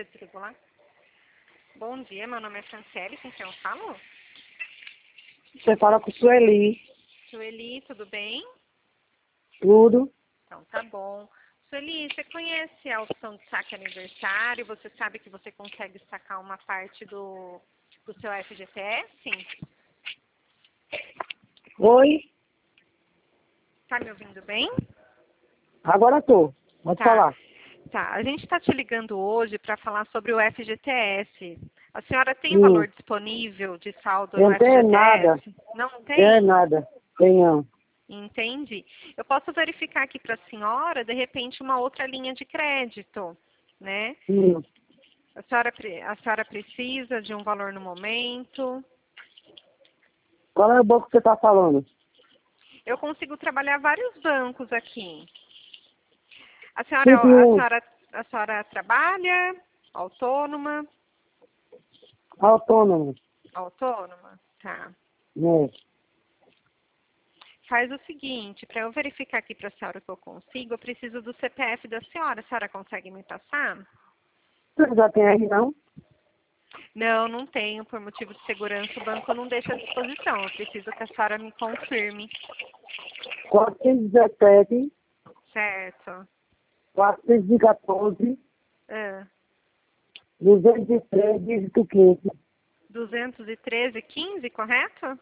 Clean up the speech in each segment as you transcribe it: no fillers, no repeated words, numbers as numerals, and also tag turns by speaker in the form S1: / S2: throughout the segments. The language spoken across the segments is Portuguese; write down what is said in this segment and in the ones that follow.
S1: eu desligo lá. Bom dia, meu nome é Franciele, com quem eu falo?
S2: Você fala com Sueli.
S1: Sueli, tudo bem?
S2: Tudo.
S1: Então tá bom. Sueli, você conhece a opção de saque aniversário? Você sabe que você consegue sacar uma parte do seu FGTS?
S2: Oi?
S1: Tá me ouvindo bem?
S2: Agora tô. Pode
S1: Tá.
S2: falar.
S1: Tá, a gente está te ligando hoje para falar sobre o FGTS. A senhora tem valor disponível de saldo
S2: Eu
S1: no
S2: não tenho nada.
S1: FGTS? Não tem?
S2: É nada. Tenho.
S1: Entendi. Eu posso verificar aqui para a senhora, de repente, uma outra linha de crédito, né?
S2: Sim.
S1: A senhora precisa de um valor no momento?
S2: Qual é o banco que você tá falando?
S1: Eu consigo trabalhar vários bancos aqui. A senhora,
S2: Sempre
S1: a
S2: um
S1: senhora, a senhora trabalha? Autônoma?
S2: autônomo.
S1: Autônoma? Tá.
S2: Né?
S1: Faz o seguinte, para eu verificar aqui para a senhora o que eu consigo, eu preciso do CPF da senhora. A senhora consegue me passar?
S2: Você já tem aí, não?
S1: Não, não tenho. Por motivo de segurança, o banco não deixa à disposição. Eu preciso que a senhora me confirme.
S2: 417,
S1: Certo.
S2: 414,
S1: Ah,
S2: 203, dígito 15.
S1: 213,15, correto?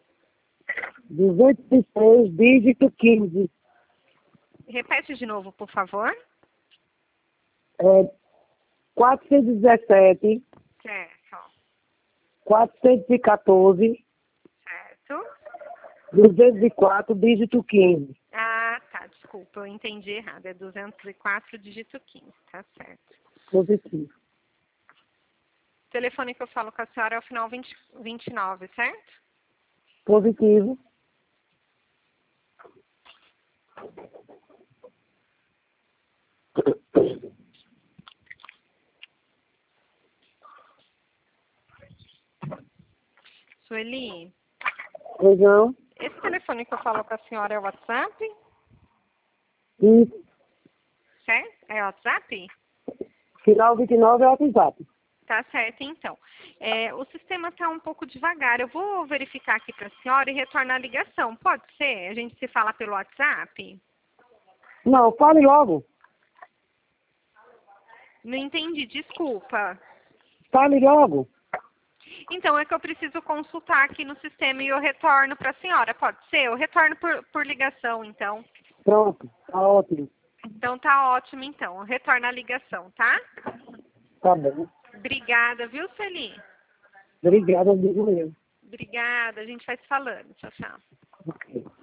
S2: 203, dígito 15.
S1: Repete de novo, por favor.
S2: É 417,
S1: Certo.
S2: 414,
S1: Certo.
S2: 204, dígito 15.
S1: Ah, tá. Desculpa, eu entendi errado. É 204, dígito 15. Tá certo.
S2: Positivo.
S1: O telefone que eu falo com a senhora é o final 29, certo?
S2: Positivo.
S1: Sueli,
S2: Pois não?
S1: esse telefone que eu falo com a senhora é o WhatsApp?
S2: E
S1: Certo? É o WhatsApp?
S2: final 29 é o WhatsApp.
S1: Tá certo, então. O sistema está um pouco devagar. Eu vou verificar aqui para a senhora e retornar a ligação. Pode ser? A gente se fala pelo WhatsApp?
S2: Não, fale logo.
S1: Não entendi, desculpa.
S2: Fale logo.
S1: Então, é que eu preciso consultar aqui no sistema e eu retorno para a senhora. Pode ser? Eu retorno por ligação, então.
S2: Pronto. Tá ótimo.
S1: Então, tá ótimo, então. Eu retorno a ligação, tá?
S2: Tá bom.
S1: Obrigada, viu, Celi?
S2: Obrigado, amigo meu.
S1: Obrigada, a gente vai se falando. Tchau, tchau.
S2: Ok.